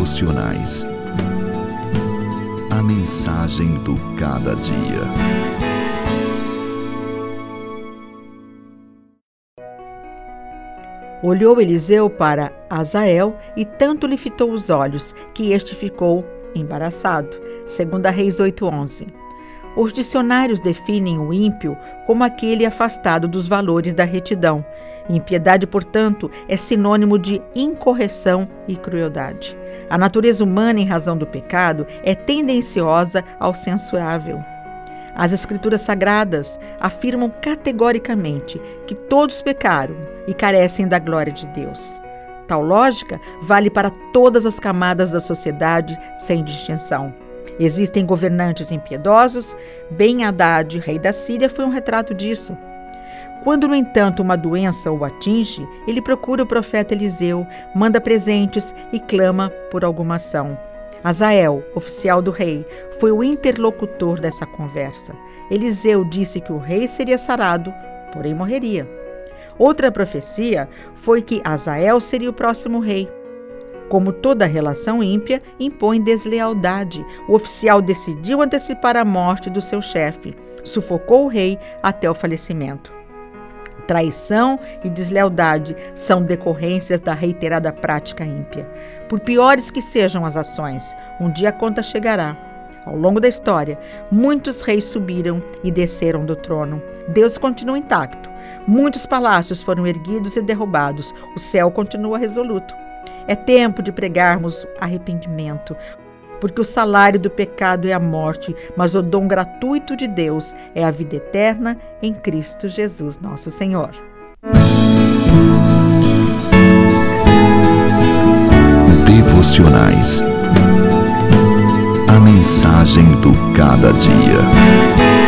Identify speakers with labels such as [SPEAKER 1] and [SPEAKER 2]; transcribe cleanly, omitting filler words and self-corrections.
[SPEAKER 1] Devocionais. A mensagem do cada dia.
[SPEAKER 2] Olhou Eliseu para Azael e tanto lhe fitou os olhos, que este ficou embaraçado. 2 Reis 8:11. Os dicionários definem o ímpio como aquele afastado dos valores da retidão. Impiedade, portanto, é sinônimo de incorreção e crueldade. A natureza humana, em razão do pecado, é tendenciosa ao censurável. As Escrituras Sagradas afirmam categoricamente que todos pecaram e carecem da glória de Deus. Tal lógica vale para todas as camadas da sociedade, sem distinção. Existem governantes impiedosos. Ben-Hadad, rei da Síria, foi um retrato disso. Quando, no entanto, uma doença o atinge, ele procura o profeta Eliseu, manda presentes e clama por alguma ação. Azael, oficial do rei, foi o interlocutor dessa conversa. Eliseu disse que o rei seria sarado, porém morreria. Outra profecia foi que Azael seria o próximo rei. Como toda relação ímpia, impõe deslealdade. O oficial decidiu antecipar a morte do seu chefe, sufocou o rei até o falecimento. Traição e deslealdade são decorrências da reiterada prática ímpia. Por piores que sejam as ações, um dia a conta chegará. Ao longo da história, muitos reis subiram e desceram do trono. Deus continua intacto. Muitos palácios foram erguidos e derrubados. O céu continua resoluto. É tempo de pregarmos arrependimento, porque o salário do pecado é a morte, mas o dom gratuito de Deus é a vida eterna em Cristo Jesus, nosso Senhor.
[SPEAKER 1] Devocionais. A mensagem do cada dia.